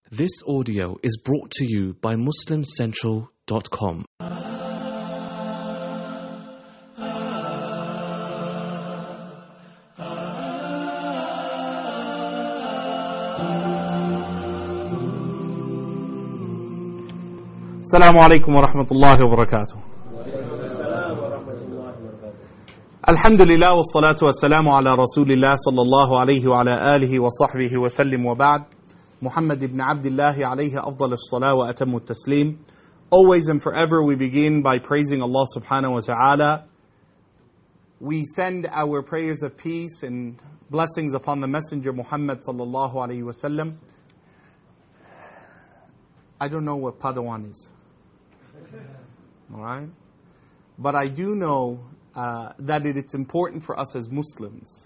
This audio is brought to you by MuslimCentral.com. السلام عليكم ورحمة الله وبركاته. الحمد لله والصلاة والسلام على رسول الله صلى الله عليه وعلى آله وصحبه وسلم وبعد. Muhammad ibn Abdullah alayhi afdal as-salah wa atammu at-taslim. Always and forever we begin by praising Allah subhanahu wa ta'ala. We send our prayers of peace and blessings upon the Messenger Muhammad sallallahu alayhi wa sallam. I don't know what Padawan is. Alright? But I do know that it's important for us as Muslims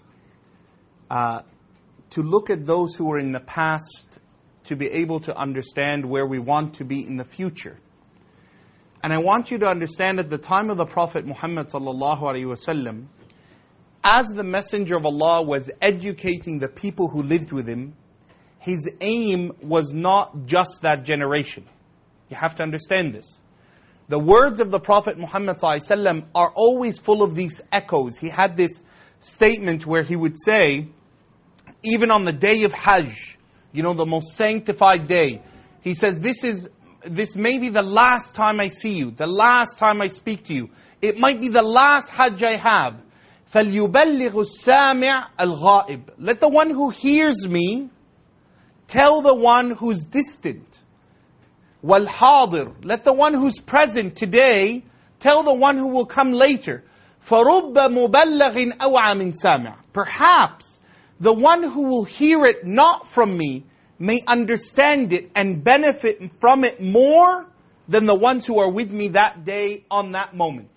to look at those who were in the past to be able to understand where we want to be in the future. And I want you to understand at the time of the Prophet Muhammad sallallahu alaihi wasallam, as the Messenger of Allah was educating the people who lived with him, his aim was not just that generation. You have to understand this. The words of the Prophet Muhammad sallallahu alaihi wasallam are always full of these echoes. He had this statement where he would say, even on the day of Hajj, you know, the most sanctified day, he says, this may be the last time I see you, the last time I speak to you. It might be the last Hajj I have. فَلْيُبَلِّغُ السَّامِعَ الْغَائِبِ. Let the one who hears me tell the one who's distant. وَالْحَاضِرِ. Let the one who's present today tell the one who will come later. فَرُبَّ مُبَلَّغٍ أَوْعَى مِنْ سَامِعٍ. Perhaps the one who will hear it not from me may understand it and benefit from it more than the ones who are with me that day on that moment.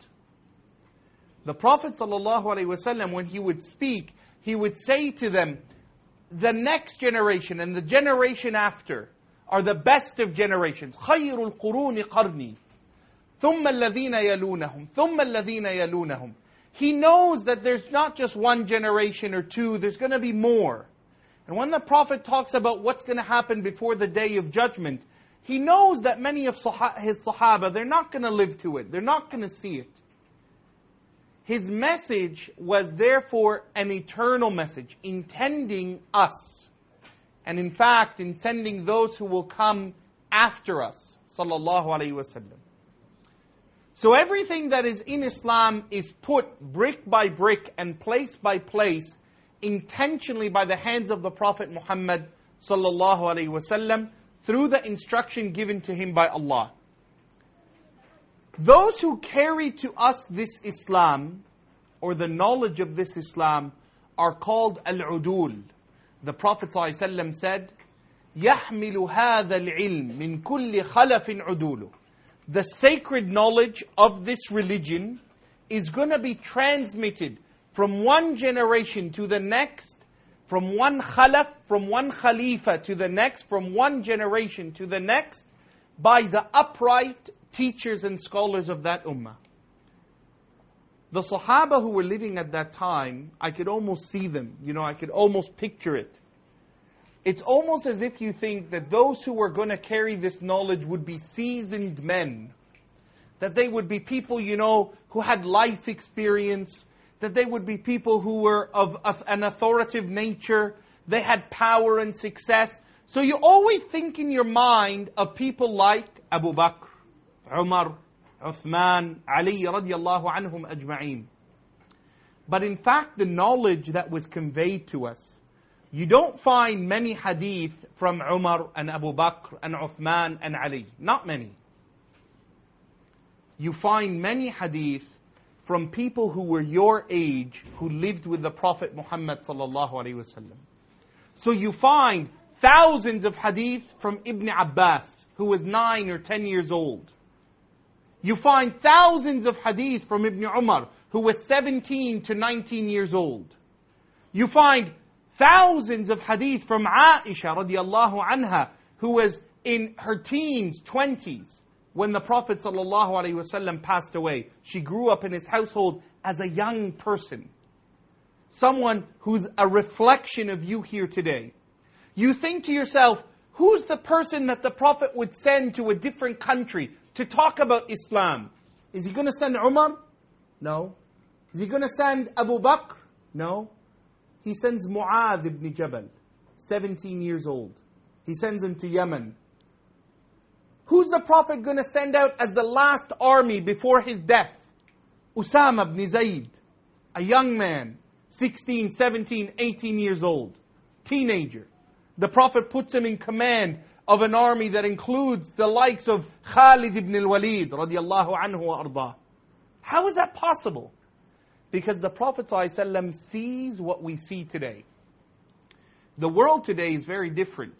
The Prophet ﷺ, when he would speak, he would say to them, the next generation and the generation after are the best of generations. خَيْرُ الْقُرُونِ قَرْنِي ثُمَّ الَّذِينَ يَلُونَهُمْ ثُمَّ الَّذِينَ يَلُونَهُمْ. He knows that there's not just one generation or two, there's going to be more. And when the Prophet talks about what's going to happen before the Day of Judgment, he knows that many of his Sahaba, they're not going to live to it. They're not going to see it. His message was therefore an eternal message, intending us. And in fact, intending those who will come after us. Sallallahu alayhi wa sallam. So everything that is in Islam is put brick by brick and place by place intentionally by the hands of the Prophet Muhammad sallallahu alaihi wasallam through the instruction given to him by Allah. Those who carry to us this Islam or the knowledge of this Islam are called al-udul. The Prophet sallallahu alaihi wasallam said, يَحْمِلُ هَذَا الْعِلْمِ مِنْ كُلِّ خَلَفٍ عُدُولُ. The sacred knowledge of this religion is going to be transmitted from one generation to the next, from one khalaf, from one khalifa to the next, from one generation to the next, by the upright teachers and scholars of that ummah. The Sahaba who were living at that time, I could almost see them, I could almost picture it. It's almost as if you think that those who were going to carry this knowledge would be seasoned men. That they would be people, who had life experience. That they would be people who were of an authoritative nature. They had power and success. So you always think in your mind of people like Abu Bakr, Umar, Uthman, Ali radiallahu anhum ajma'een. But in fact, the knowledge that was conveyed to us, you don't find many hadith from Umar and Abu Bakr and Uthman and Ali. Not many. You find many hadith from people who were your age, who lived with the Prophet Muhammad sallallahu alaihi wasallam. So you find thousands of hadith from Ibn Abbas, who was 9 or 10 years old. You find thousands of hadith from Ibn Umar, who was 17 to 19 years old. You find thousands of hadith from Aisha radiallahu anha, who was in her teens, 20s, when the Prophet ﷺ passed away. She grew up in his household as a young person. Someone who's a reflection of you here today. You think to yourself, Who's the person that the Prophet would send to a different country to talk about Islam? Is he going to send Umar? No. Is he going to send Abu Bakr? No. He sends Mu'adh ibn Jabal, 17 years old. He sends him to Yemen. Who's the Prophet going to send out as the last army before his death? Usama ibn Zayd, a young man, 16, 17, 18 years old, teenager. The Prophet puts him in command of an army that includes the likes of Khalid ibn al-Walid, radiyallahu anhu wa ardah. How is that possible? Because the Prophet ﷺ sees what we see today. The world today is very different.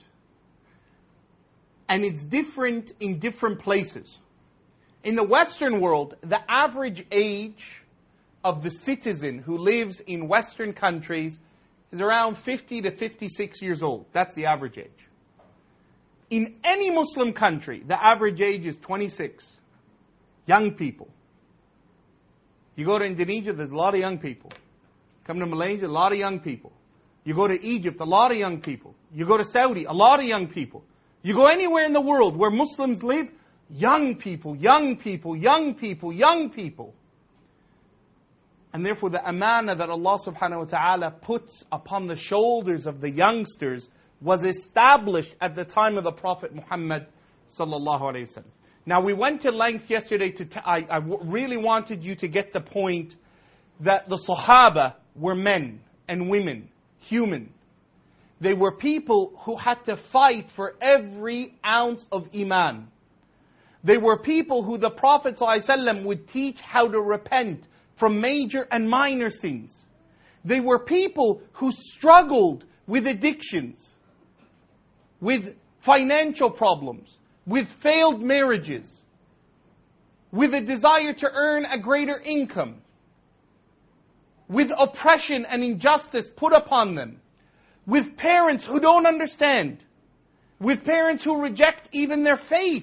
And it's different in different places. In the Western world, the average age of the citizen who lives in Western countries is around 50 to 56 years old. That's the average age. In any Muslim country, the average age is 26. Young people. You go to Indonesia, there's a lot of young people. Come to Malaysia, a lot of young people. You go to Egypt, a lot of young people. You go to Saudi, a lot of young people. You go anywhere in the world where Muslims live, young people, young people, young people, young people. And therefore the amana that Allah subhanahu wa ta'ala puts upon the shoulders of the youngsters was established at the time of the Prophet Muhammad sallallahu alayhi wa sallam. Now we went to length yesterday I really wanted you to get the point that the Sahaba were men and women, human. They were people who had to fight for every ounce of iman. They were people who the Prophet ﷺ would teach how to repent from major and minor sins. They were people who struggled with addictions, with financial problems, with failed marriages, with a desire to earn a greater income, with oppression and injustice put upon them, with parents who don't understand, with parents who reject even their faith.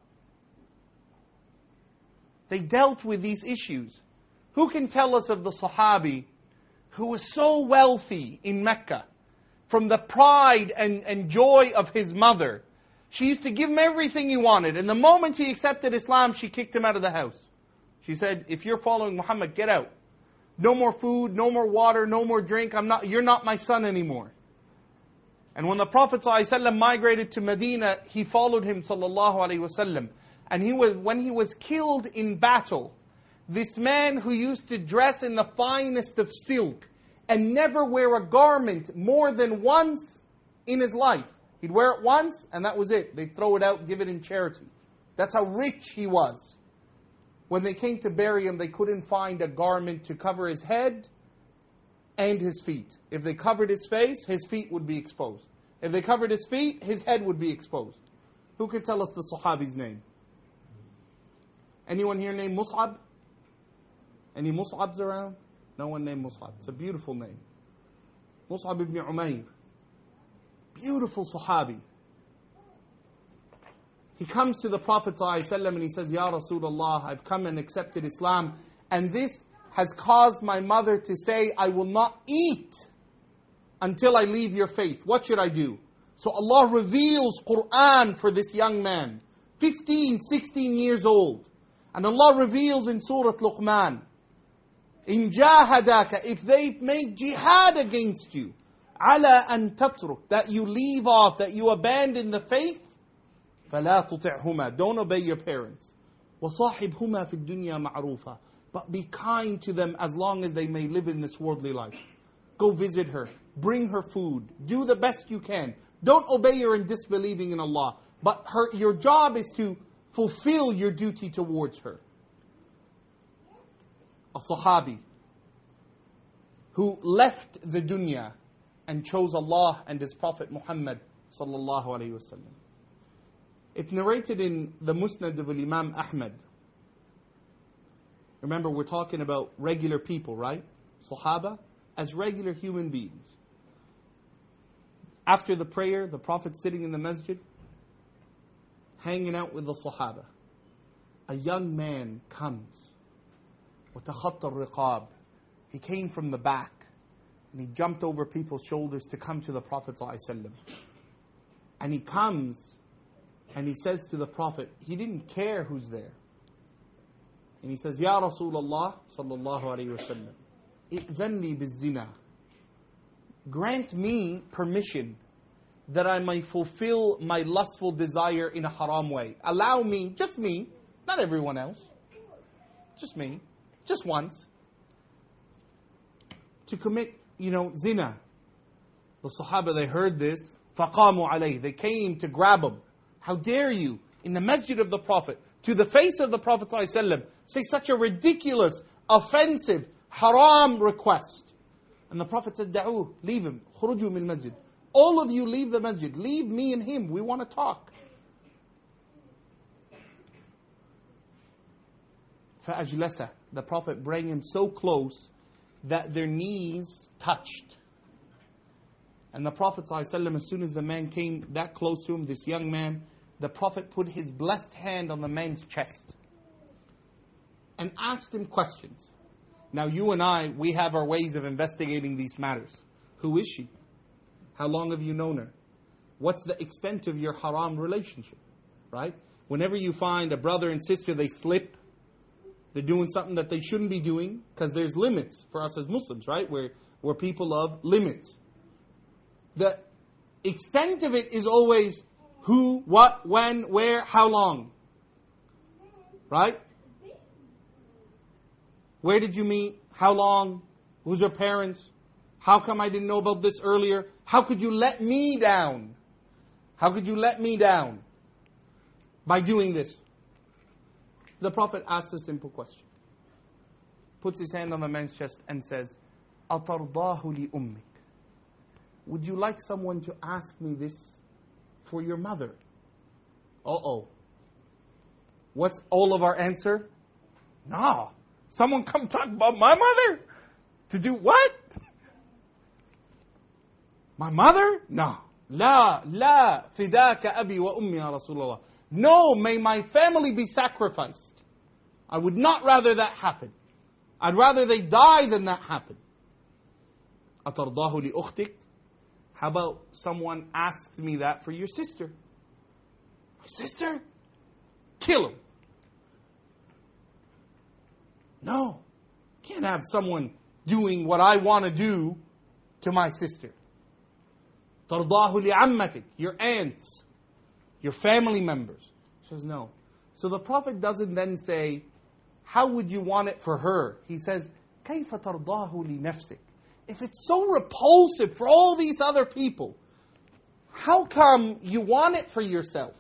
They dealt with these issues. Who can tell us of the Sahabi who was so wealthy in Mecca, from the pride and joy of his mother? She used to give him everything he wanted. And the moment he accepted Islam, she kicked him out of the house. She said, if you're following Muhammad, get out. No more food, no more water, no more drink. You're not my son anymore. And when the Prophet ﷺ migrated to Medina, he followed him sallallahu alaihi wasallam. And when he was killed in battle, this man who used to dress in the finest of silk and never wear a garment more than once in his life. He'd wear it once and that was it. They'd throw it out, give it in charity. That's how rich he was. When they came to bury him, they couldn't find a garment to cover his head and his feet. If they covered his face, his feet would be exposed. If they covered his feet, his head would be exposed. Who can tell us the Sahabi's name? Anyone here named Mus'ab? Any Mus'abs around? No one named Mus'ab. It's a beautiful name. Mus'ab ibn Umayr. Beautiful Sahabi. He comes to the Prophet ﷺ and he says, Ya Rasulullah, I've come and accepted Islam, and this has caused my mother to say, I will not eat until I leave your faith. What should I do? So Allah reveals Qur'an for this young man, 15, 16 years old. And Allah reveals in Surah Luqman, in jahadaka, if they make jihad against you, ala an tatruk, that you leave off, that you abandon the faith, فَلَا تُطِعْهُمَا, don't obey your parents. وَصَاحِبْهُمَا فِي الدُّنْيَا مَعْرُوفًا, but be kind to them as long as they may live in this worldly life. Go visit her, bring her food, do the best you can. Don't obey her in disbelieving in Allah, but your job is to fulfill your duty towards her. A Sahabi who left the dunya and chose Allah and His Prophet Muhammad sallallahu alayhi wasallam. It's narrated in the Musnad of Imam Ahmad. Remember, we're talking about regular people, right? Sahaba, as regular human beings. After the prayer, the Prophet sitting in the masjid, hanging out with the Sahaba. A young man comes. وَتَخَطَّ الرِّقَابِ, he came from the back and he jumped over people's shoulders to come to the Prophet ﷺ. And he comes and he says to the Prophet, he didn't care who's there. And he says, Ya Rasulullah sallallahu alayhi wa sallam, i'dhan li biz-zina. Grant me permission that I may fulfill my lustful desire in a haram way. Allow me, just me, not everyone else, just me, just once, to commit, zina. The Sahaba, they heard this, فَقَامُوا عَلَيْهِ. They came to grab him. How dare you, in the masjid of the Prophet, to the face of the Prophet ﷺ, say such a ridiculous, offensive, haram request. And the Prophet said, دعوه, leave him, خُرُجُوا مِنْ الْمَسْجِدِ. All of you leave the masjid, leave me and him, we want to talk. فَأَجْلَسَ. The Prophet brought him so close that their knees touched. And the Prophet ﷺ, as soon as the man came that close to him, this young man, the Prophet put his blessed hand on the man's chest and asked him questions. Now you and I, we have our ways of investigating these matters. Who is she? How long have you known her? What's the extent of your haram relationship? Right? Whenever you find a brother and sister, they slip, they're doing something that they shouldn't be doing, because there's limits for us as Muslims, right? We're people of limits. The extent of it is always who, what, when, where, how long. Right? Where did you meet? How long? Who's your parents? How come I didn't know about this earlier? How could you let me down? How could you let me down by doing this? The Prophet asks a simple question. Puts his hand on the man's chest and says, أَتَرْضَاهُ لِأُمِّكَ. Would you like someone to ask me this for your mother? Uh-oh. What's all of our answer? No. Someone come talk about my mother? To do what? My mother? No. La fidaka abi wa ummi ya Rasulullah. No, may my family be sacrificed. I would not rather that happen. I'd rather they die than that happen. أَتَرْضَاهُ لِأُخْتِكَ. How about someone asks me that for your sister? My sister? Kill him. No. Can't have someone doing what I want to do to my sister. تَرْضَاهُ لِعَمَّتِكَ. Your aunts. Your family members. She says, no. So the Prophet doesn't then say, how would you want it for her? He says, كَيْفَ تَرْضَاهُ لِنَفْسِكَ. If it's so repulsive for all these other people, how come you want it for yourself?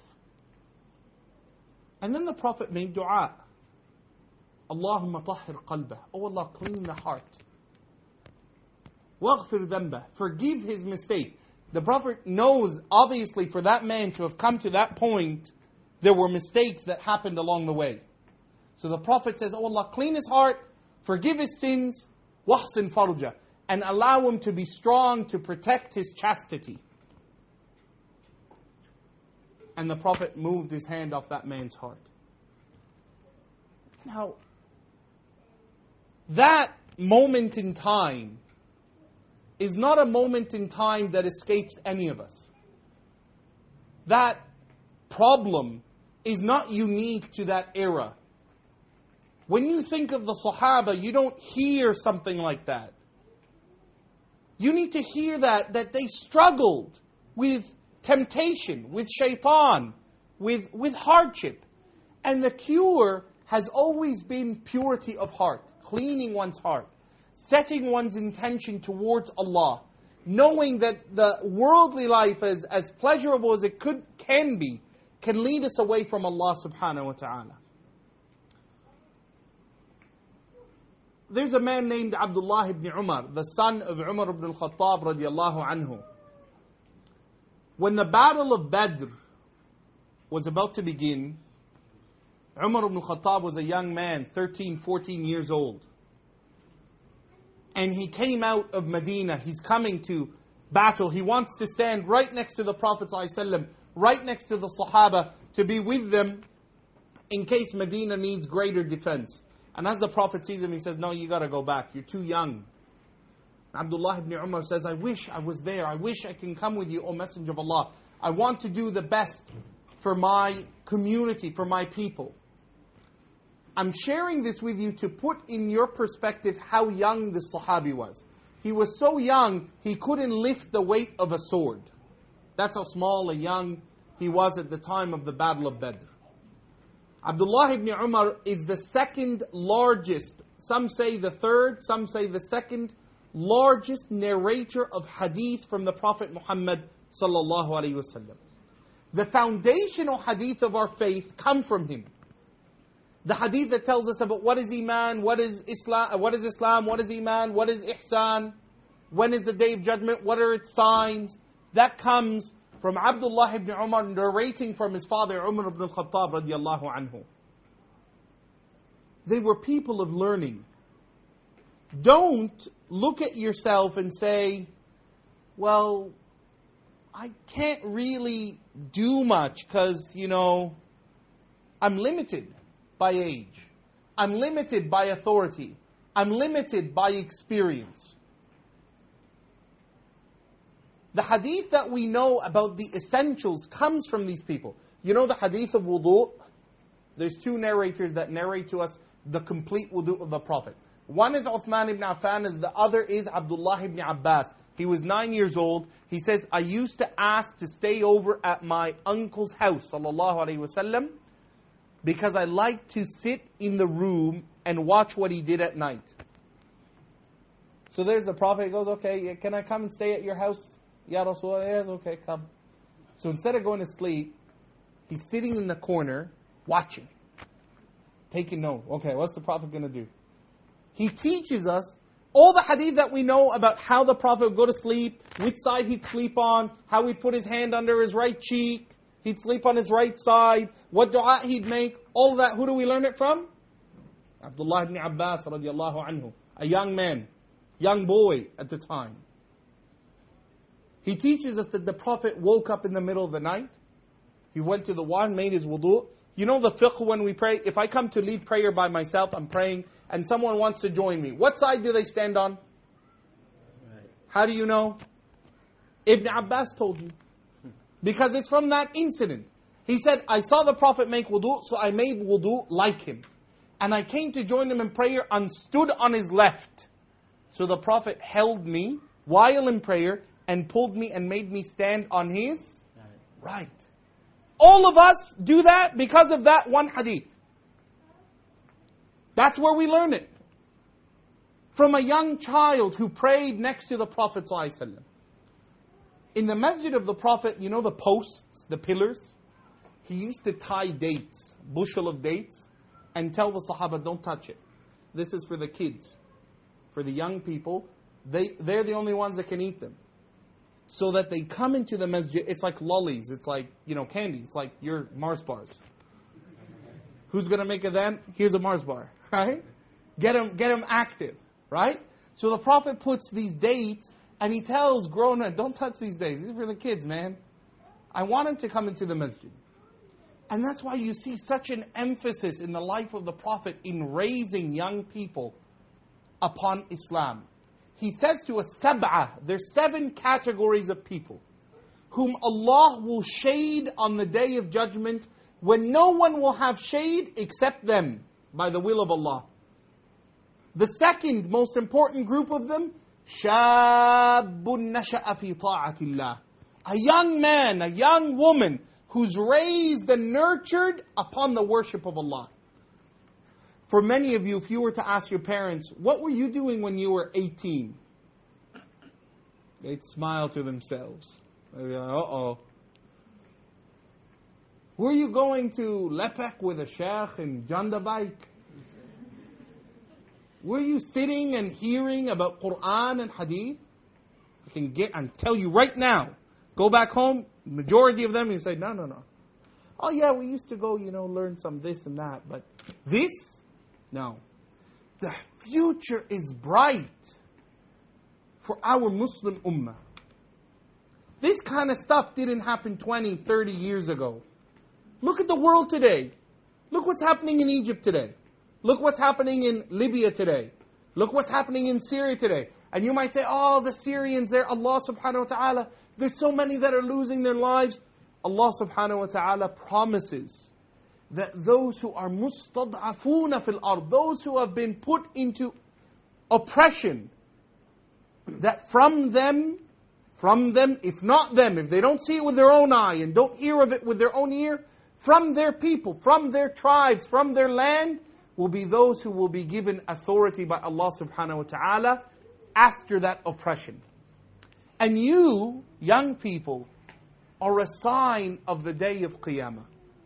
And then the Prophet made dua. Allahumma tahhir qalbah. Oh Allah, clean the heart. وَاغْفِرْ ذَنْبَهُ. Forgive his mistake. The Prophet knows, obviously, for that man to have come to that point, there were mistakes that happened along the way. So the Prophet says, oh Allah, clean his heart, forgive his sins, وَحْسِنْ فَرْجَهُ, and allow him to be strong to protect his chastity. And the Prophet moved his hand off that man's heart. Now, that moment in time is not a moment in time that escapes any of us. That problem is not unique to that era. When you think of the Sahaba, you don't hear something like that. You need to hear that they struggled with temptation, with shaitan, with hardship. And the cure has always been purity of heart, cleaning one's heart, setting one's intention towards Allah, knowing that the worldly life, as pleasurable as it can be, can lead us away from Allah subhanahu wa ta'ala. There's a man named Abdullah ibn Umar, the son of Umar ibn al-Khattab radiallahu anhu. When the battle of Badr was about to begin, Umar ibn al-Khattab was a young man, 13, 14 years old. And he came out of Medina. He's coming to battle. He wants to stand right next to the Prophet ﷺ, right next to the Sahaba, to be with them in case Medina needs greater defense. And as the Prophet sees him, he says, no, you got to go back. You're too young. Abdullah ibn Umar says, I wish I was there. I wish I can come with you, O Messenger of Allah. I want to do the best for my community, for my people. I'm sharing this with you to put in your perspective how young the Sahabi was. He was so young, he couldn't lift the weight of a sword. That's how small and young he was at the time of the Battle of Badr. Abdullah ibn Umar is the second largest, some say the third, some say the second largest narrator of hadith from the Prophet Muhammad sallallahu alaihi wasallam. The foundational hadith of our faith come from him. The hadith that tells us about what is Iman, what is Islam, what is Iman, what is Ihsan, when is the Day of Judgment, what are its signs. That comes from Abdullah ibn Umar narrating from his father Umar ibn al-Khattab radiyallahu anhu. They were people of learning. Don't look at yourself and say, well, I can't really do much because, I'm limited by age. I'm limited by authority. I'm limited by experience. The hadith that we know about the essentials comes from these people. You know the hadith of wudu? There's two narrators that narrate to us the complete wudu of the Prophet. One is Uthman ibn Affan, and the other is Abdullah ibn Abbas. He was 9 years old. He says, I used to ask to stay over at my uncle's house, sallallahu alaihi wasallam, because I like to sit in the room and watch what he did at night. So there's the Prophet, he goes, okay, can I come and stay at your house? Ya Rasulullah, yes, okay, come. So instead of going to sleep, he's sitting in the corner, watching, taking note. Okay, what's the Prophet going to do? He teaches us all the hadith that we know about how the Prophet would go to sleep, which side he'd sleep on, how he'd put his hand under his right cheek, he'd sleep on his right side, what dua he'd make, all of that. Who do we learn it from? Abdullah ibn Abbas radiallahu anhu, a young man, young boy at the time. He teaches us that the Prophet woke up in the middle of the night. He went to the water, made his wudu. You know the fiqh when we pray, if I come to lead prayer by myself, I'm praying, and someone wants to join me. What side do they stand on? Right. How do you know? Ibn Abbas told you. Because it's from that incident. He said, I saw the Prophet make wudu, so I made wudu like him. And I came to join him in prayer and stood on his left. So the Prophet held me while in prayer and pulled me and made me stand on his right. All of us do that because of that one hadith. That's where we learn it. From a young child who prayed next to the Prophet ﷺ. In the masjid of the Prophet, you know the posts, the pillars? He used to tie dates, bushel of dates, and tell the Sahaba, don't touch it. This is for the kids, for the young people. They're the only ones that can eat them. So that they come into the masjid, it's like lollies, it's like, candy, it's like your Mars bars. Who's going to make it then? Here's a Mars bar, right? Get them active, right? So the Prophet puts these dates, and he tells grown men, don't touch these dates, these are for the kids, man. I want them to come into the masjid. And that's why you see such an emphasis in the life of the Prophet in raising young people upon Islam. He says to us, there's 7 categories of people whom Allah will shade on the Day of Judgment when no one will have shade except them by the will of Allah. The second most important group of them, شَابٌ نَشَأَ فِي طَاعَةِ اللَّهِ. A young man, a young woman who's raised and nurtured upon the worship of Allah. For many of you, if you were to ask your parents, what were you doing when you were 18? They'd smile to themselves. They'd be like, uh-oh. Were you going to Lepek with a sheikh in Jandabaik? Were you sitting and hearing about Quran and Hadith? I can get and tell you right now, go back home, majority of them, you say, no. Oh yeah, we used to go, learn some this and that, but this? No. The future is bright for our Muslim ummah. This kind of stuff didn't happen 20, 30 years ago. Look at the world today. Look what's happening in Egypt today. Look what's happening in Libya today. Look what's happening in Syria today. And you might say, oh, the Syrians there, Allah subhanahu wa ta'ala, there's so many that are losing their lives. Allah subhanahu wa ta'ala promises that those who are mustad'afuna fil ard, those who have been put into oppression, that from them, if not them, if they don't see it with their own eye and don't hear of it with their own ear, from their people, from their tribes, from their land, will be those who will be given authority by Allah subhanahu wa ta'ala after that oppression. And you, young people, are a sign of the day of Qiyamah.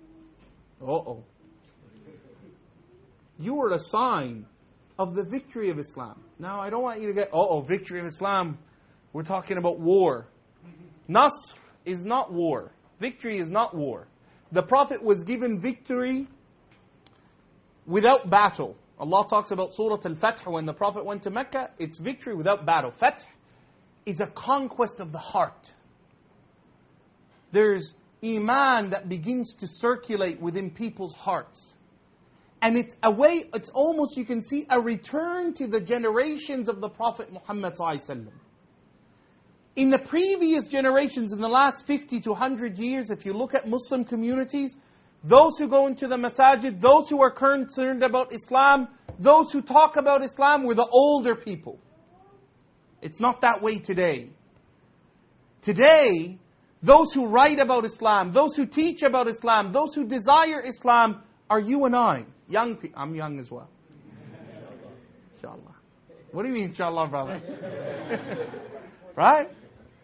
You are a sign of the victory of Islam. Now, I don't want you to get, victory of Islam. We're talking about war. Nasr is not war. Victory is not war. The Prophet was given victory without battle. Allah talks about Surah Al-Fath. When the Prophet went to Mecca, it's victory without battle. Fath is a conquest of the heart. There's iman that begins to circulate within people's hearts. And it's a way, it's almost, you can see, a return to the generations of the Prophet Muhammad ﷺ. In the previous generations, in the last 50 to 100 years, if you look at Muslim communities, those who go into the masajid, those who are concerned about Islam, those who talk about Islam were the older people. It's not that way today. Today, those who write about Islam, those who teach about Islam, those who desire Islam are you and I. Young people. I'm young as well. Inshallah. What do you mean, inshallah, brother? Right?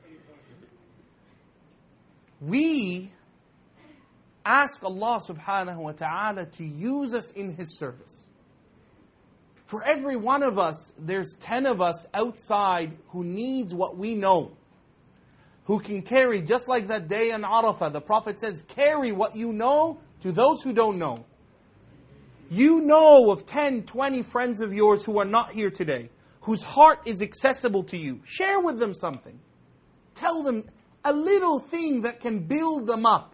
We ask Allah subhanahu wa ta'ala to use us in His service. For every one of us, there's 10 of us outside who needs what we know. Who can carry, just like that day in Arafah, the Prophet says, carry what you know to those who don't know. You know of 10, 20 friends of yours who are not here today, whose heart is accessible to you. Share with them something. Tell them a little thing that can build them up.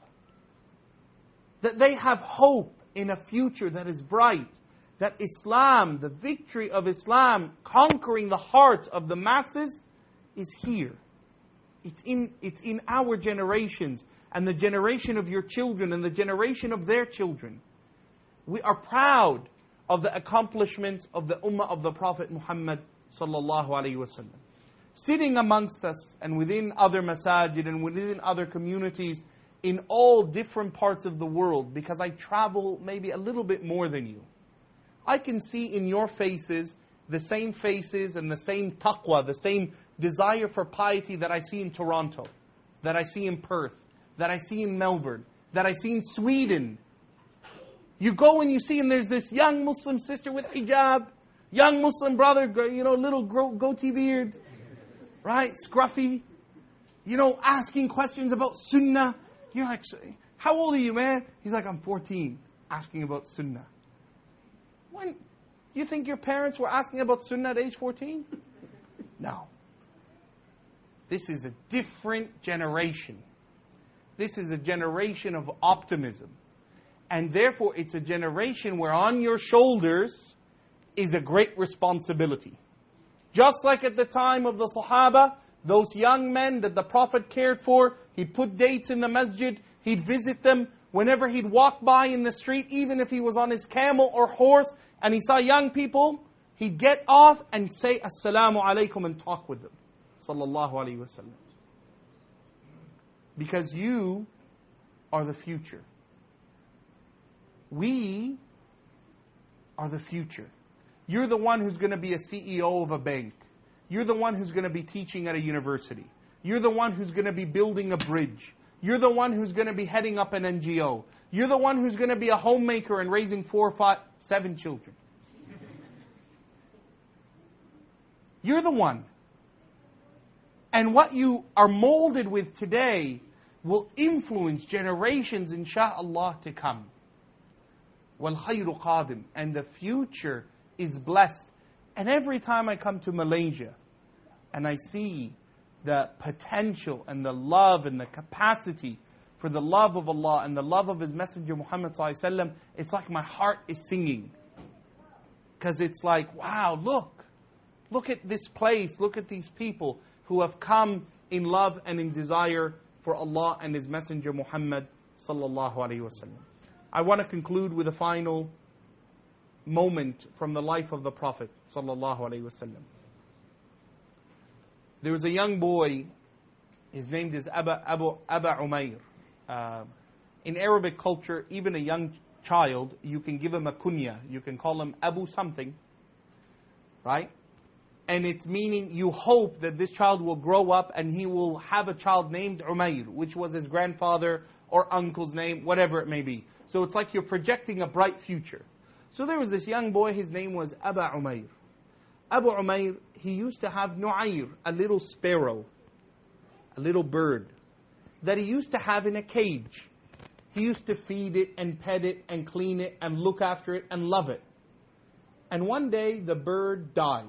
That they have hope in a future that is bright. That Islam, the victory of Islam, conquering the hearts of the masses, is here. It's in our generations, and the generation of your children, and the generation of their children. We are proud of the accomplishments of the ummah of the Prophet Muhammad sallallahu alaihi wasallam. Sitting amongst us, and within other masajid, and within other communities, in all different parts of the world, because I travel maybe a little bit more than you. I can see in your faces the same faces and the same taqwa, the same desire for piety that I see in Toronto, that I see in Perth, that I see in Melbourne, that I see in Sweden. You go and you see, and there's this young Muslim sister with hijab, young Muslim brother, little goatee beard, right, scruffy, asking questions about sunnah. You're like, how old are you, man? He's like, I'm 14, asking about sunnah. When you think your parents were asking about sunnah at age 14? No. This is a different generation. This is a generation of optimism. And therefore, it's a generation where on your shoulders is a great responsibility. Just like at the time of the Sahaba, those young men that the Prophet cared for, he'd put dates in the masjid, he'd visit them. Whenever he'd walk by in the street, even if he was on his camel or horse, and he saw young people, he'd get off and say, Assalamu alaikum, and talk with them. Sallallahu alaihi wasallam. Because you are the future. We are the future. You're the one who's going to be a CEO of a bank. You're the one who's going to be teaching at a university. You're the one who's going to be building a bridge. You're the one who's going to be heading up an NGO. You're the one who's going to be a homemaker and raising 4, 5, 7 children. You're the one. And what you are molded with today will influence generations, insha'Allah, to come. وَالْخَيْرُ قَادِمٌ. And the future is blessed. And every time I come to Malaysia and I see the potential and the love and the capacity for the love of Allah and the love of His Messenger Muhammad ﷺ, it's like my heart is singing. Because it's like, wow, look at this place, look at these people who have come in love and in desire for Allah and His Messenger Muhammad sallallahu alaihi wasallam. I want to conclude with a final moment from the life of the Prophet sallallahu alaihi wasallam. There was a young boy, his name is Aba Umayr. In Arabic culture, even a young child, you can give him a kunya. You can call him Abu something, right? And it's meaning you hope that this child will grow up and he will have a child named Umayr, which was his grandfather or uncle's name, whatever it may be. So it's like you're projecting a bright future. So there was this young boy, his name was Aba Umayr. Abu Umayr, he used to have Nu'ayr, a little sparrow, a little bird, that he used to have in a cage. He used to feed it and pet it and clean it and look after it and love it. And one day the bird died.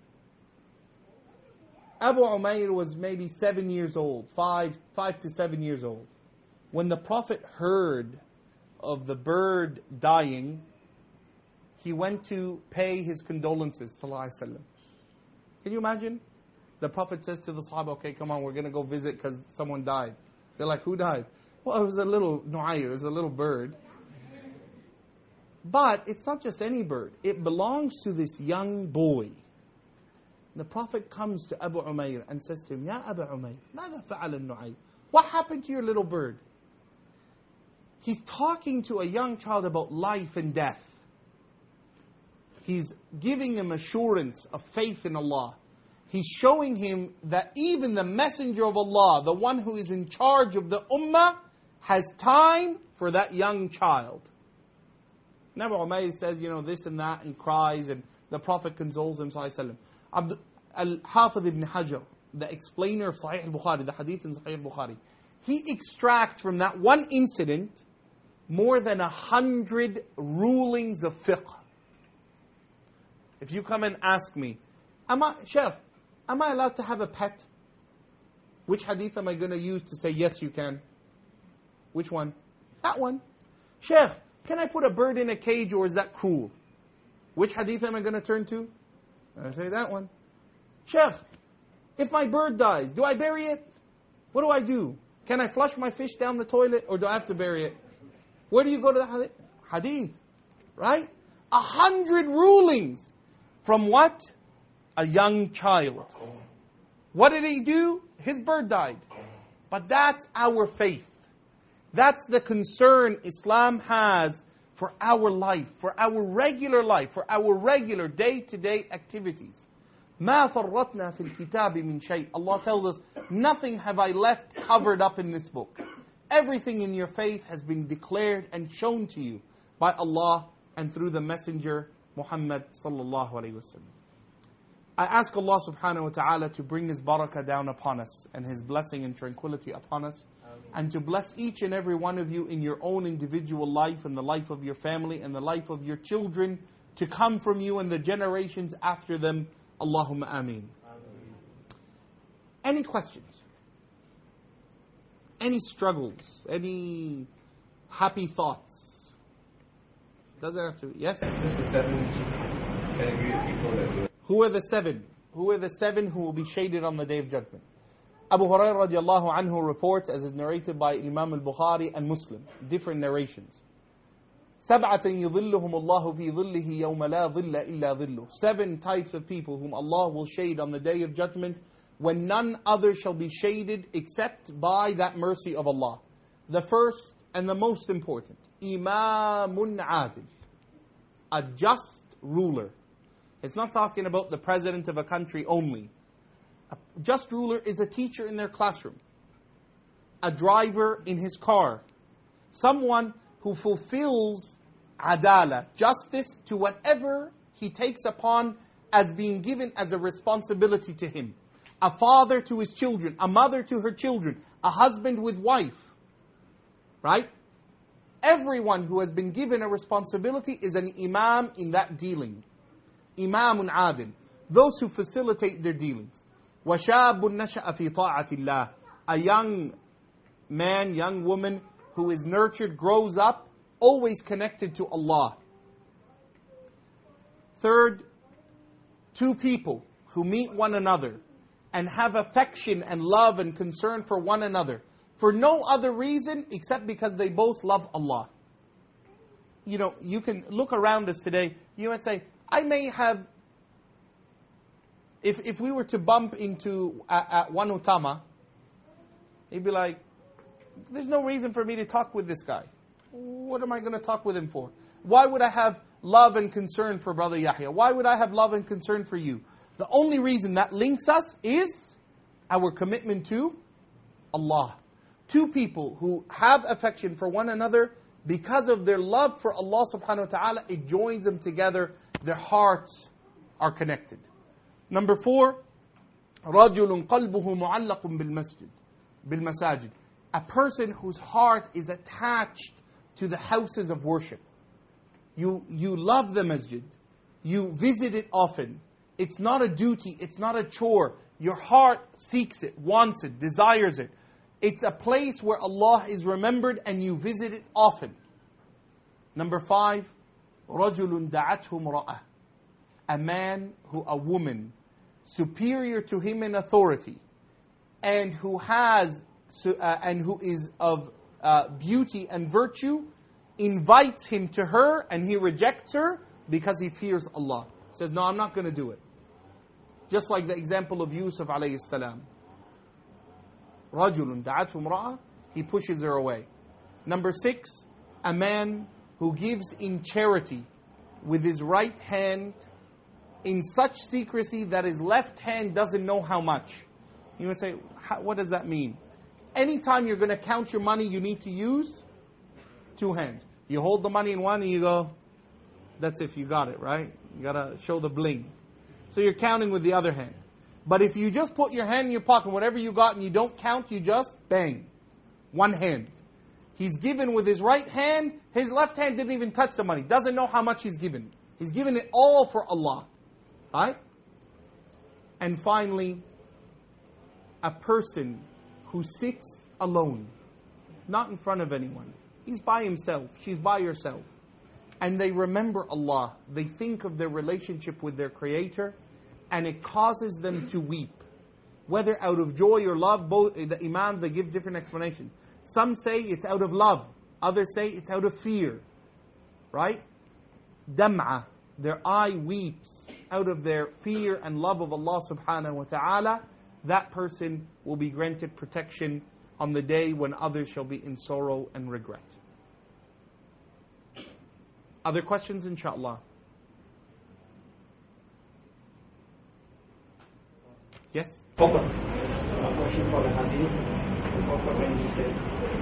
Abu Umayr was maybe 7 years old, 5 to 7 years old. When the Prophet heard of the bird dying, he went to pay his condolences, sallallahu alaihi wasallam. Can you imagine? The Prophet says to the Sahaba, okay, come on, we're going to go visit because someone died. They're like, who died? Well, it was a little Nu'ayr, it was a little bird. But it's not just any bird. It belongs to this young boy. The Prophet comes to Abu Umayr and says to him, Ya Abu Umayr, ماذا فعل النعير? What happened to your little bird? He's talking to a young child about life and death. He's giving him assurance of faith in Allah. He's showing him that even the Messenger of Allah, the one who is in charge of the Ummah, has time for that young child. And Abu Umayr says, this and that, and cries, and the Prophet consoles him, sallallahu alaihi wasallam. Al-Hafidh ibn Hajar, the explainer of Sahih al-Bukhari, the hadith in Sahih al-Bukhari, he extracts from that one incident more than 100 rulings of fiqh. If you come and ask me, Sheikh, am I allowed to have a pet? Which hadith am I going to use to say, yes, you can? Which one? That one. Sheikh, can I put a bird in a cage or is that cruel? Which hadith am I going to turn to? I say that one. Sheikh, if my bird dies, do I bury it? What do I do? Can I flush my fish down the toilet or do I have to bury it? Where do you go to the hadith? Right? 100 rulings. From what? A young child. What did he do? His bird died. But that's our faith. That's the concern Islam has for our life, for our regular life, for our regular day-to-day activities. مَا فَرَّطْنَا فِي الْكِتَابِ مِنْ شَيْءٍ. Allah tells us, nothing have I left covered up in this book. Everything in your faith has been declared and shown to you by Allah and through the Messenger Muhammad sallallahu alaihi wasallam. I ask Allah subhanahu wa ta'ala to bring His barakah down upon us and His blessing and tranquility upon us, and to bless each and every one of you in your own individual life and the life of your family and the life of your children to come from you and the generations after them. Allahumma ameen. Any questions? Any struggles? Any happy thoughts? Doesn't have to be. Yes? Who are the seven? Who are the seven who will be shaded on the Day of Judgment? Abu Hurairah radiallahu anhu reports, as is narrated by Imam al-Bukhari and Muslim, different narrations. سَبْعَةً يُظِلُّهُمُ اللَّهُ فِي ظِلِّهِ يَوْمَ لَا ظِلَّ إِلَّا ظِلُّهُ. 7 types of people whom Allah will shade on the Day of Judgment, when none other shall be shaded except by that mercy of Allah. The first and the most important, Imamun Adil, a just ruler. It's not talking about the president of a country only. A just ruler is a teacher in their classroom, a driver in his car, someone who fulfills adala, justice, to whatever he takes upon as being given as a responsibility to him. A father to his children, a mother to her children, a husband with wife. Right? Everyone who has been given a responsibility is an imam in that dealing. Imamun adil. Those who facilitate their dealings. وَشَابٌ نَشَأَ فِي طَاعَةِ اللَّهِ. A young man, young woman who is nurtured, grows up, always connected to Allah. Third, 2 people who meet one another and have affection and love and concern for one another, for no other reason except because they both love Allah. You know, you can look around us today, you might say, I may have, if we were to bump into at one Utama, he'd be like, there's no reason for me to talk with this guy. What am I going to talk with him for? Why would I have love and concern for Brother Yahya? Why would I have love and concern for you? The only reason that links us is our commitment to Allah. Two people who have affection for one another, because of their love for Allah subhanahu wa ta'ala, it joins them together. Their hearts are connected. Number 4, رَجُلٌ قَلْبُهُ مُعَلَّقٌ بِالْمَسَاجِدِ. A person whose heart is attached to the houses of worship. You love the masjid. You visit it often. It's not a duty. It's not a chore. Your heart seeks it, wants it, desires it. It's a place where Allah is remembered and you visit it often. Number 5, رَجُلٌ دَعَتْهُ امْرَأَةٌ. A woman, superior to him in authority, and who is of beauty and virtue, invites him to her and he rejects her because he fears Allah. Says, no, I'm not going to do it. Just like the example of Yusuf alayhi salam. رَجُلٌ دَعَتْهُ امْرَأَةٌ. He pushes her away. Number 6, a man who gives in charity with his right hand in such secrecy that his left hand doesn't know how much. You would say, what does that mean? Anytime you're going to count your money, you need to use 2 hands. You hold the money in one and you go, that's if you got it, right? You got to show the bling. So you're counting with the other hand. But if you just put your hand in your pocket, whatever you got, and you don't count, you just bang. 1 hand. He's given with his right hand. His left hand didn't even touch the money. Doesn't know how much he's given. He's given it all for Allah. Right? And finally, a person who sits alone, not in front of anyone. He's by himself. She's by herself. And they remember Allah. They think of their relationship with their Creator, and it causes them to weep. Whether out of joy or love, both the Imams, they give different explanations. Some say it's out of love. Others say it's out of fear. Right? Dam'ah. Their eye weeps out of their fear and love of Allah subhanahu wa ta'ala. That person will be granted protection on the day when others shall be in sorrow and regret. Other questions, inshallah? Yes? Focus. Question for the hadith. The Prophet when he said,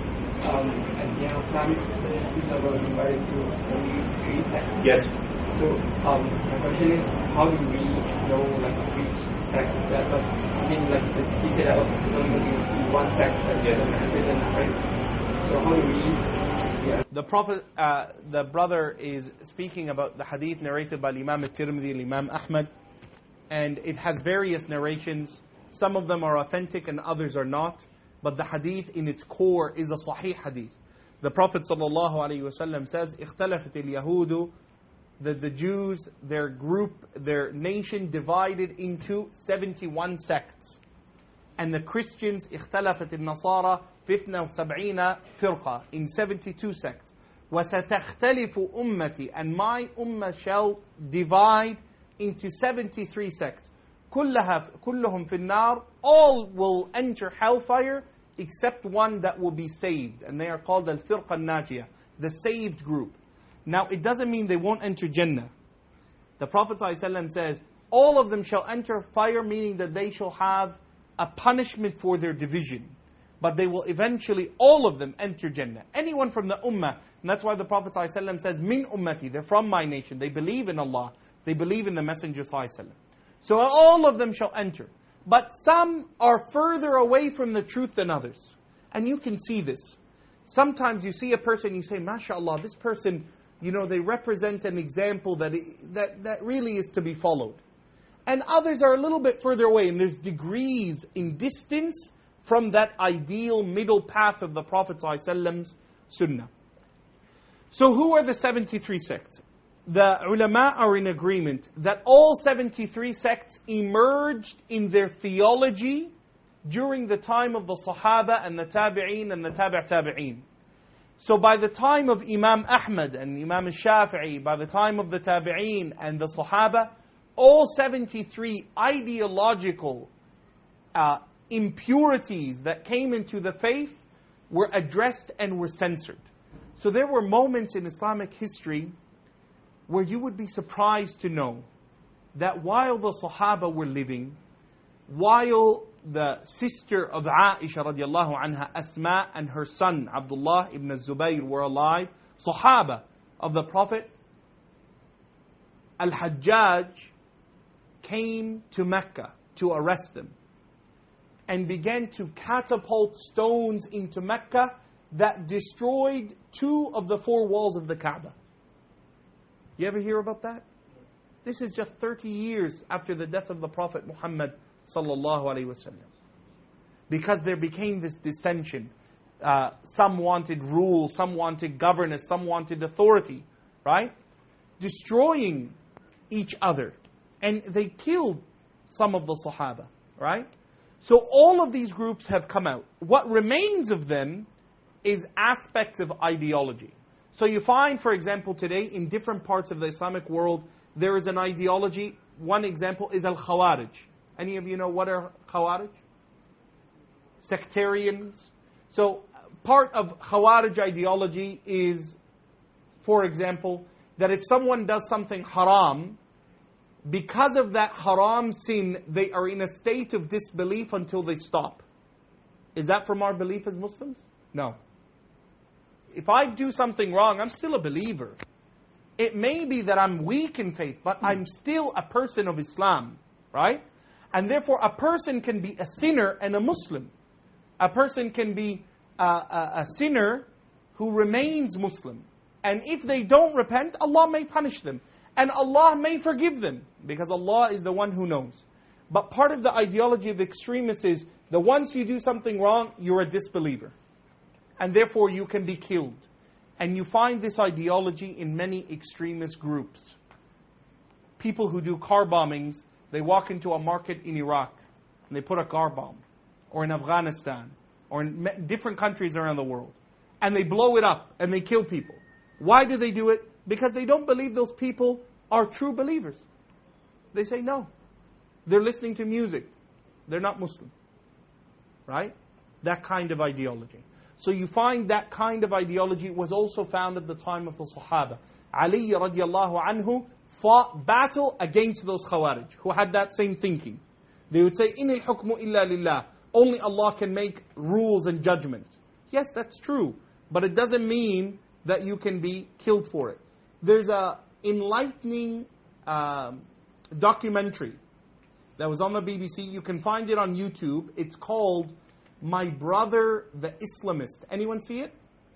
at the end of time, people will be divided to 3 sects. Yes. So, my question is, how do we know, which sect that was, he said that there's only going to be 1 sect that is right? So how do we... The Prophet, the brother is speaking about the hadith narrated by Imam al-Tirmidhi and Imam Ahmad, and it has various narrations. Some of them are authentic and others are not, but the hadith in its core is a sahih hadith. The Prophet ﷺ says, اختلفت اليهود, that the Jews, their group, their nation divided into 71 sects. And the Christians, اختلفت النصارى في 72 فرقة, in 72 sects. وستختلف أمتي, and my ummah shall divide into 73 sects. كلهم في النار, all will enter hellfire except one that will be saved. And they are called al-firqa al-najiyah, the saved group. Now, it doesn't mean they won't enter Jannah. The Prophet ﷺ says, all of them shall enter fire, meaning that they shall have a punishment for their division. But they will eventually, all of them, enter Jannah. Anyone from the ummah, and that's why the Prophet ﷺ says, min ummati, they're from my nation, they believe in Allah, they believe in the Messenger ﷺ. So all of them shall enter. But some are further away from the truth than others. And you can see this. Sometimes you see a person, you say, MashaAllah, this person, they represent an example that really is to be followed. And others are a little bit further away, and there's degrees in distance from that ideal middle path of the Prophet ﷺ's sunnah. So who are the 73 sects? The ulama are in agreement that all 73 sects emerged in their theology during the time of the Sahaba and the Tabi'een and the Tabi'een. So by the time of Imam Ahmad and Imam Shafi'i, by the time of the Tabi'een and the Sahaba, all 73 ideological impurities that came into the faith were addressed and were censored. So there were moments in Islamic history where you would be surprised to know that while the Sahaba were living, while the sister of Aisha radiallahu anha, Asma, and her son Abdullah ibn Zubayr were alive, Sahaba of the Prophet, Al-Hajjaj came to Mecca to arrest them and began to catapult stones into Mecca that destroyed 2 of the 4 walls of the Kaaba. You ever hear about that? This is just 30 years after the death of the Prophet Muhammad sallallahu alaihi wasallam. Because there became this dissension. Some wanted rule, some wanted governance, some wanted authority, right? Destroying each other. And they killed some of the Sahaba, right? So all of these groups have come out. What remains of them is aspects of ideology. So you find, for example, today in different parts of the Islamic world, there is an ideology. One example is Al-Khawarij. Any of you know what are Khawarij? Sectarians. So part of Khawarij ideology is, for example, that if someone does something haram, because of that haram sin, they are in a state of disbelief until they stop. Is that from our belief as Muslims? No. If I do something wrong, I'm still a believer. It may be that I'm weak in faith, but I'm still a person of Islam, right? And therefore, a person can be a sinner and a Muslim. A person can be a sinner who remains Muslim. And if they don't repent, Allah may punish them. And Allah may forgive them, because Allah is the one who knows. But part of the ideology of extremists is that once you do something wrong, you're a disbeliever. And therefore you can be killed. And you find this ideology in many extremist groups. People who do car bombings, they walk into a market in Iraq and they put a car bomb. Or in Afghanistan. Or in different countries around the world. And they blow it up and they kill people. Why do they do it? Because they don't believe those people are true believers. They say no. They're listening to music. They're not Muslim. Right? That kind of ideology. So you find that kind of ideology was also found at the time of the Sahaba. Ali radiallahu anhu fought battle against those Khawarij who had that same thinking. They would say, "Inil hukmu illa lillah." Only Allah can make rules and judgment. Yes, that's true. But it doesn't mean that you can be killed for it. There's a enlightening documentary that was on the BBC. You can find it on YouTube. It's called My Brother the Islamist. Anyone see it?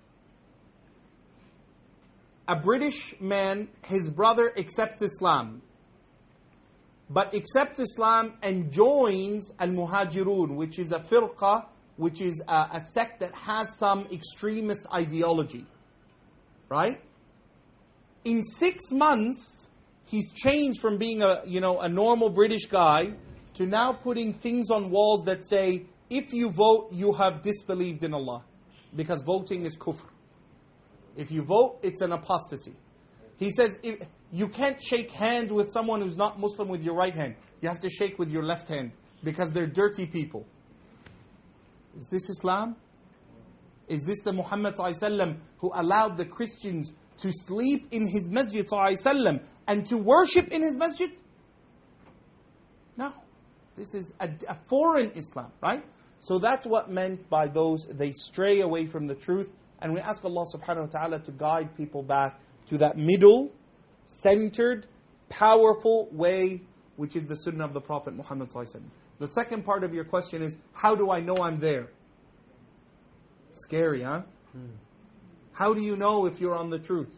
A British man, his brother accepts Islam. But accepts Islam and joins Al-Muhajirun, which is a firqa, which is a sect that has some extremist ideology. Right? In 6 months, he's changed from being a normal British guy to now putting things on walls that say, if you vote, you have disbelieved in Allah. Because voting is kufr. If you vote, it's an apostasy. He says, you can't shake hands with someone who's not Muslim with your right hand. You have to shake with your left hand. Because they're dirty people. Is this Islam? Is this the Muhammad ﷺ who allowed the Christians to sleep in his masjid ﷺ and to worship in his masjid? No. This is a foreign Islam, right? So that's what meant by those, they stray away from the truth. And we ask Allah subhanahu wa ta'ala to guide people back to that middle, centered, powerful way, which is the sunnah of the Prophet Muhammad ﷺ. The second part of your question is, how do I know I'm there? Scary, huh? How do you know if you're on the truth?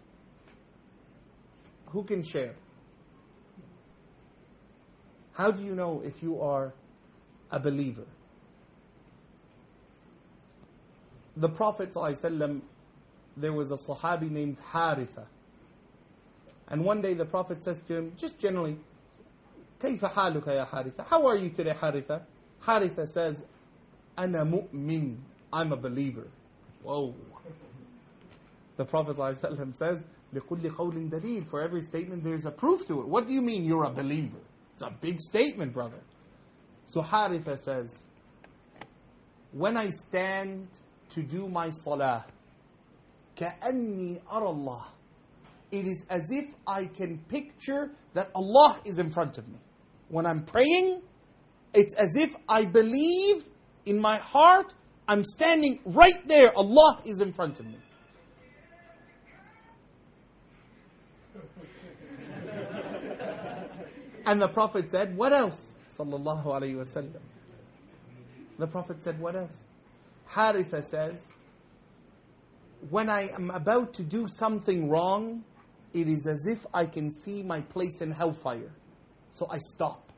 Who can share? How do you know if you are a believer? The Prophet ﷺ, there was a Sahabi named Haritha. And one day the Prophet says to him, just generally, كيف حالك يا حارثة? How are you today, Haritha? Haritha says, أنا مؤمن. I'm a believer. Whoa. The Prophet ﷺ says, لِكُلِّ قَوْلٍ دَلِيلٍ. For every statement there is a proof to it. What do you mean you're a believer? It's a big statement, brother. So Haritha says, when I stand to do my salah, كَأَنِّي أَرَى اللَّهِ. It is as if I can picture that Allah is in front of me. When I'm praying, it's as if I believe in my heart, I'm standing right there, Allah is in front of me. And the Prophet said, what else? Sallallahu alayhi wa sallam. The Prophet said, what else? Haritha says, when I am about to do something wrong, it is as if I can see my place in hellfire. So I stop.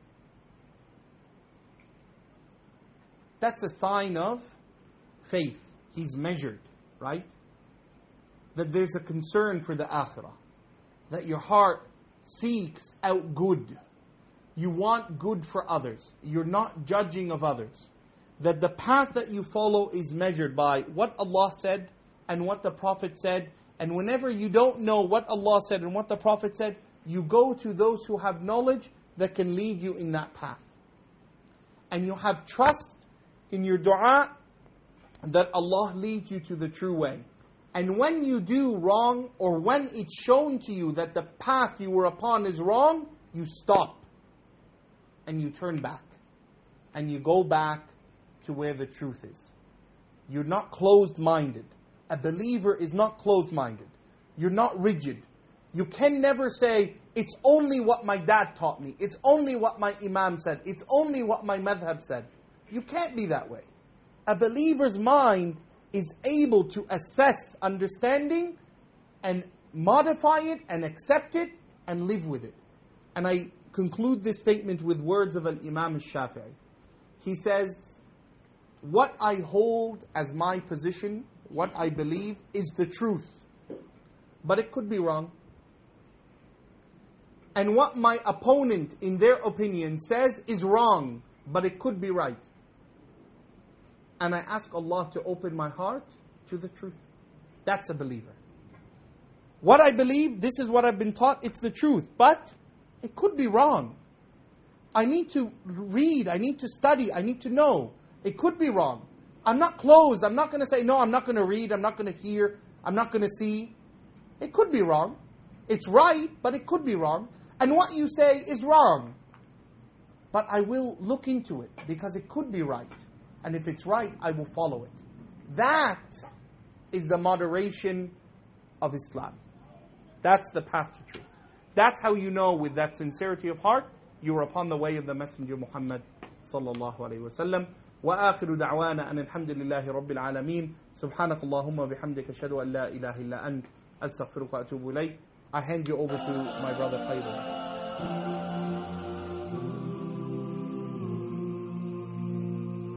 That's a sign of faith. He's measured, right? That there's a concern for the akhirah. That your heart seeks out good. You want good for others. You're not judging of others. That the path that you follow is measured by what Allah said and what the Prophet said. And whenever you don't know what Allah said and what the Prophet said, you go to those who have knowledge that can lead you in that path. And you have trust in your dua that Allah leads you to the true way. And when you do wrong, or when it's shown to you that the path you were upon is wrong, you stop. And you turn back. And you go back to where the truth is. You're not closed-minded. A believer is not closed-minded. You're not rigid. You can never say, it's only what my dad taught me. It's only what my imam said. It's only what my madhab said. You can't be that way. A believer's mind is able to assess understanding and modify it and accept it and live with it. And I conclude this statement with words of Al-Imam al-Shafi'i. He says, what I hold as my position, what I believe, is the truth. But it could be wrong. And what my opponent, in their opinion, says is wrong, but it could be right. And I ask Allah to open my heart to the truth. That's a believer. What I believe, this is what I've been taught, it's the truth. But it could be wrong. I need to read, I need to study, I need to know. It could be wrong. I'm not closed. I'm not going to say, no, I'm not going to read, I'm not going to hear, I'm not going to see. It could be wrong. It's right, but it could be wrong. And what you say is wrong. But I will look into it, because it could be right. And if it's right, I will follow it. That is the moderation of Islam. That's the path to truth. That's how you know, with that sincerity of heart, you are upon the way of the Messenger Muhammad sallallahu alayhi wa sallam. وآخر دعوانا أن الحمد لله رب العالمين سبحانك اللهم بحمدك أشهد أن لا إله إلا أنت أستغفرك وأتوب إليك. I hand you over to my brother Khairul.